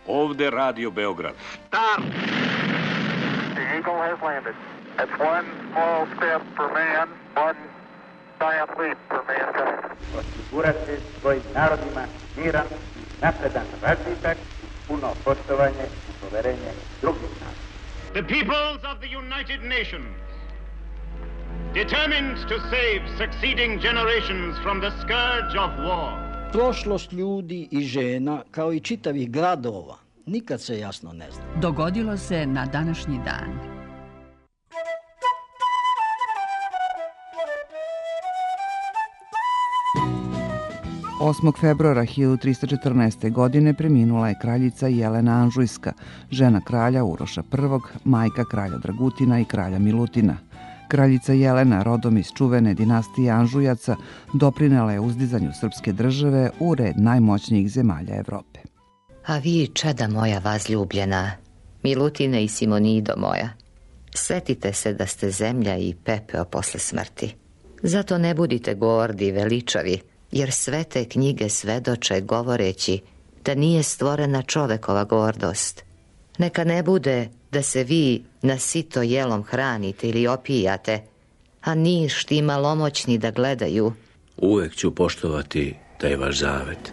Ovde Radio Beograd. Start! The Eagle has landed. That's one small step for man, one giant leap for mankind. Osigurati svojim narodima miran, napredan razvitak, puno poštovanje i poverenje drugih naroda. The peoples of the United Nations, determined to save succeeding generations from the scourge of war. Prošlost ljudi i žena, kao i čitavih gradova, nikad se jasno ne zna. Dogodilo se na današnji dan. Osmog februara 1314. godine preminula je kraljica Jelena Anžujska, žena kralja Uroša I, majka kralja Dragutina i kralja Milutina. Kraljica Jelena, rodom iz čuvene dinastije Anžujaca, doprinela je uzdizanju srpske države u red najmoćnijih zemalja Evrope. A vi, čada moja vazljubljena, Milutine i Simonido moja, setite se da ste zemlja i pepeo posle smrti. Zato ne budite gordi i veličavi, jer sve te knjige svedoče govoreći da nije stvorena čovekova gordost. Neka ne bude da se vi na sito jelom hranite ili opijate, a ništi malomoćni da gledaju. Uvek ću poštovati taj vaš zavet.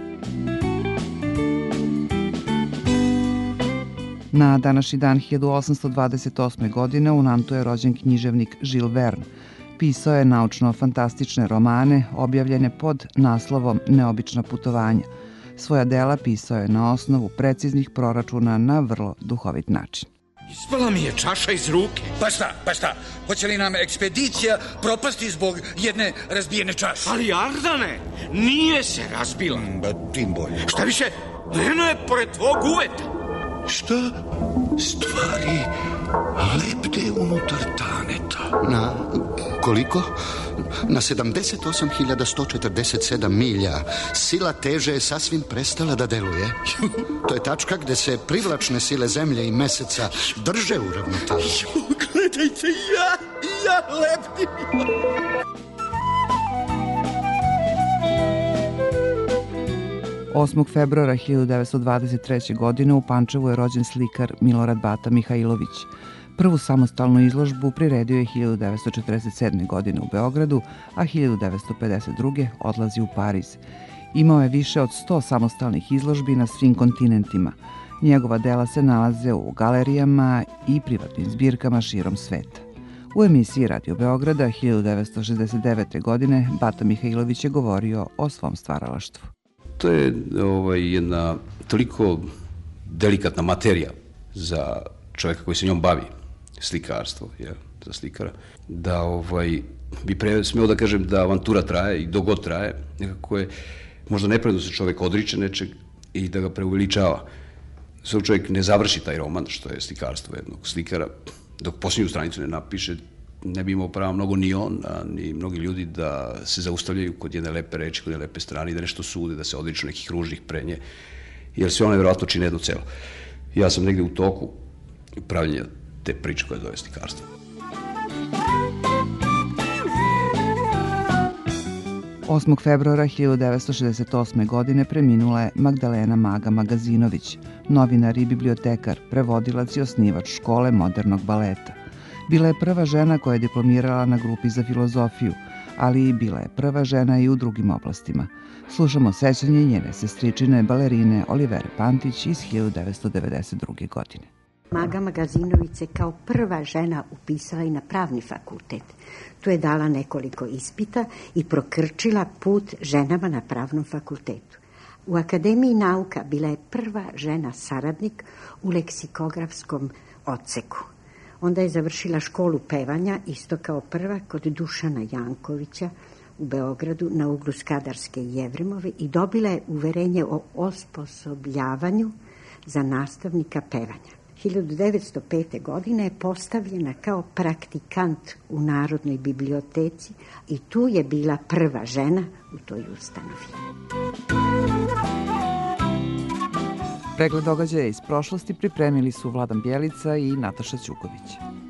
Na današnji dan 1828. godine u Nantu je rođen književnik Jules Verne. Pisao je naučno-fantastične romane objavljene pod naslovom Neobična putovanja. Svoja dela pisao je na osnovu preciznih proračuna na vrlo duhovit način. Ispala mi je čaša iz ruke. Pa šta? Hoće li nam ekspedicija propasti zbog jedne razbijene čaše? Ali Ardane, nije se razbila. Tim bolje. Šta više, Leno je pored tvog uveta. Šta? Stvari lepte unutar taneta. Na koliko? Na 78.147 milja. Sila teže je sasvim prestala da deluje. To je tačka gde se privlačne sile zemlje i meseca drže u ravnoteži. Gledajte, ja leptim. 8. februara 1923. godine u Pančevu je rođen slikar Milorad Bata Mihajlović. Prvu samostalnu izložbu priredio je 1947. godine u Beogradu, a 1952. odlazi u Pariz. Imao je više od 100 samostalnih izložbi na svim kontinentima. Njegova dela se nalaze u galerijama i privatnim zbirkama širom sveta. U emisiji Radio Beograda 1969. godine Bata Mihajlović je govorio o svom stvaralaštvu. To je jedna toliko delikatna materija za čovjeka koji se njom bavi, slikarstvo, za slikara, da bi smeo da kažem da avantura traje i dok god traje, nekako je možda nepravedno se čovjek odriče nečeg i da ga preuveličava. Sve čovjek ne završi taj roman, što je slikarstvo jednog slikara, dok posljednju stranicu ne napiše, ne bi imao pravo mnogo ni on, ni mnogi ljudi da se zaustavljaju kod jedne lepe reči, kod jedne lepe strane i da nešto sude, da se odriču nekih ružnih prenje, jer sve one vjerojatno čine jedno celo. Ja sam negde u toku pravljenja te priče koje zove slikarstvo. 8. februara 1968. godine preminula je Magdalena Maga Magazinović, novinar i bibliotekar, prevodilac i osnivač škole modernog baleta. Bila je prva žena koja je diplomirala na grupi za filozofiju, ali i bila je prva žena i u drugim oblastima. Slušamo sećanje njene sestričine balerine Olivere Pantić iz 1992. godine. Maga Magazinović se kao prva žena upisala i na pravni fakultet. Tu je dala nekoliko ispita i prokrčila put ženama na pravnom fakultetu. U Akademiji nauka bila je prva žena saradnik u leksikografskom odseku. Onda je završila školu pevanja, isto kao prva, kod Dušana Jankovića u Beogradu na uglu Skadarske i Jevremove i dobila je uverenje o osposobljavanju za nastavnika pevanja. 1905. godine je postavljena kao praktikant u Narodnoj biblioteci i tu je bila prva žena u toj ustanovi. Pregled događaja iz prošlosti pripremili su Vladan Bjelica i Nataša Ćuković.